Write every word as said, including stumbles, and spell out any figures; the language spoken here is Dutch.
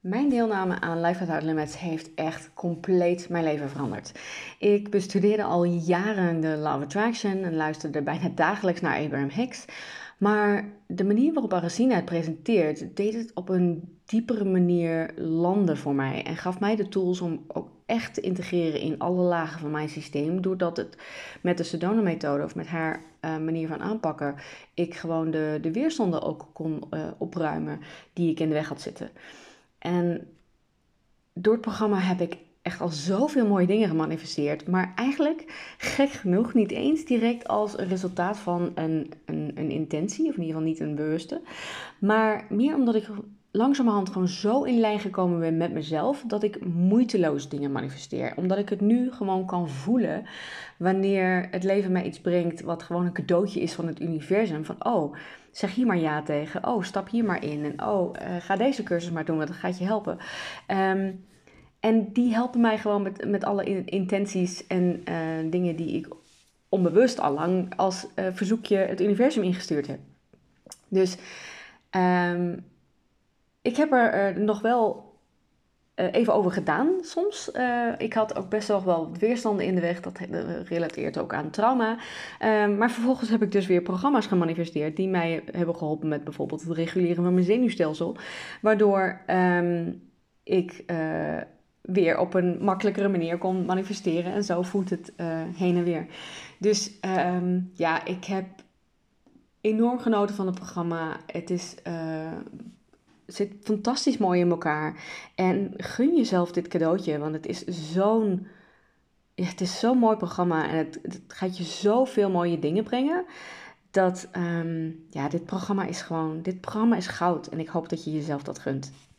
Mijn deelname aan Life Without Limits heeft echt compleet mijn leven veranderd. Ik bestudeerde al jaren de Law of Attraction en luisterde bijna dagelijks naar Abraham Hicks. Maar de manier waarop Aracina het presenteert, deed het op een diepere manier landen voor mij. En gaf mij de tools om ook echt te integreren in alle lagen van mijn systeem. Doordat het met de Sedona-methode of met haar uh, manier van aanpakken, ik gewoon de, de weerstanden ook kon uh, opruimen die ik in de weg had zitten. En door het programma heb ik echt al zoveel mooie dingen gemanifesteerd. Maar eigenlijk, gek genoeg, niet eens direct als een resultaat van een, een, een intentie. Of in ieder geval niet een bewuste. Maar meer omdat ik langzamerhand gewoon zo in lijn gekomen ben met mezelf. Dat ik moeiteloos dingen manifesteer. Omdat ik het nu gewoon kan voelen. Wanneer het leven mij iets brengt wat gewoon een cadeautje is van het universum. Van oh, zeg hier maar ja tegen. Oh, stap hier maar in. En oh, uh, ga deze cursus maar doen, want dat gaat je helpen. Um, en die helpen mij gewoon met, met alle in, intenties en uh, dingen die ik onbewust al lang als uh, verzoekje het universum ingestuurd heb. Dus um, ik heb er uh, nog wel Uh, even over gedaan soms. Uh, ik had ook best wel wel weerstanden in de weg. Dat uh, relateert ook aan trauma. Uh, maar vervolgens heb ik dus weer programma's gemanifesteerd die mij hebben geholpen met bijvoorbeeld het reguleren van mijn zenuwstelsel. Waardoor um, ik uh, weer op een makkelijkere manier kon manifesteren. En zo voelt het uh, heen en weer. Dus um, ja, ik heb enorm genoten van het programma. Het is... Uh, zit fantastisch mooi in elkaar. En gun jezelf dit cadeautje. Want het is zo'n... Ja, het is zo'n mooi programma. En het, het gaat je zoveel mooie dingen brengen. Dat... Um, ja, dit programma is gewoon... Dit programma is goud. En ik hoop dat je jezelf dat gunt.